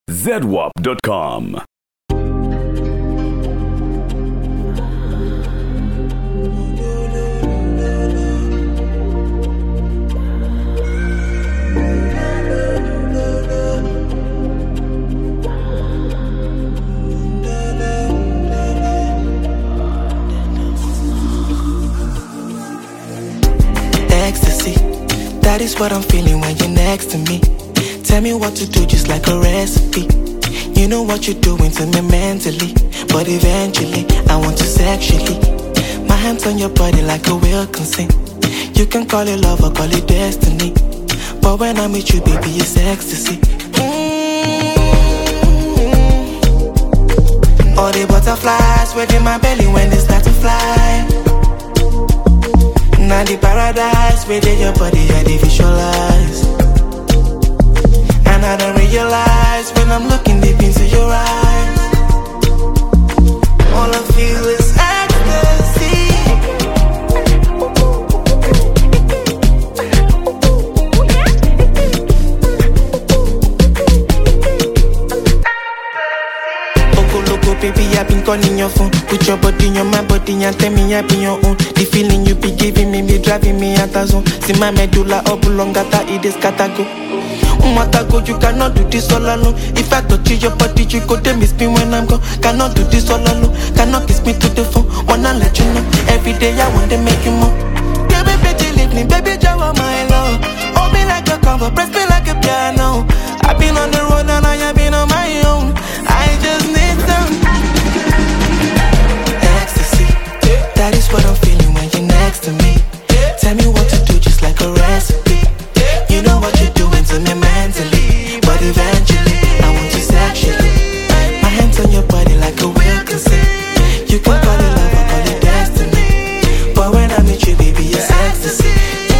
zedwap.com. Ecstasy, that is what I'm feeling when you're next to me. Tell me what to do just like a recipe. You know what you're doing to me mentally, but eventually I want to sexually. My hands on your body like a will consent. You can call it love or call it destiny, but when I'm with you, baby, it's ecstasy. All the butterflies within my belly when they start to fly. Now the paradise within your body, I dey visualize. And I don't realize when I'm looking deep into your eyes, all I feel is ecstasy. Loco, baby, I've been calling your phone. Put your body in my body and tell me I be your own. The feeling you be giving me, be driving me out of zone. See my medulla oblongata, it is catago. Matago, you cannot do this all alone. If I touch your body, you go to miss me when I'm gone. Cannot do this all alone. Cannot kiss me to the phone. Wanna let you know. Every day I want to make you more. Baby, baby, leave me, baby, Jawa, my love. Hold me like a cover, press me like a piano. I've been on the road and I have been on my own. I just need some ecstasy. That is what I'm feeling when you're next to me. Tell me what to do just like a recipe. You know what you're doing to me mentally, but eventually I want you sexually. My hands on your body like a will consent. You can call it love or call it destiny, but when I'm with you, baby, it's ecstasy.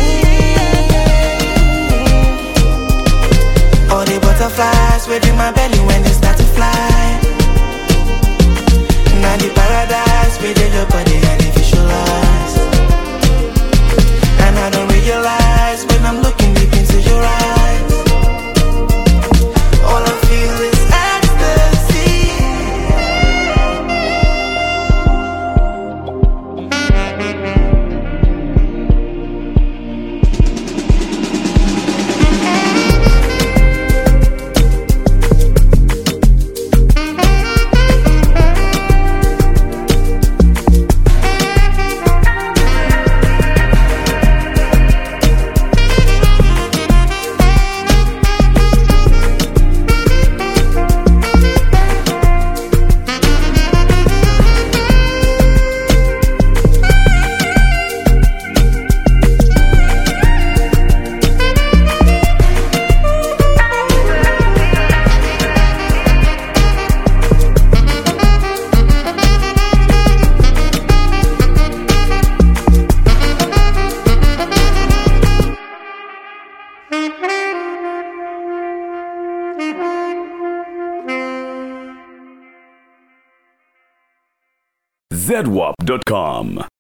All the butterflies within my belly when they start to fly. Now the paradise within your body, I dey visualize. And I don't realize when I'm looking deep into your eyes, all I feel is ecstasy. zedwap.com.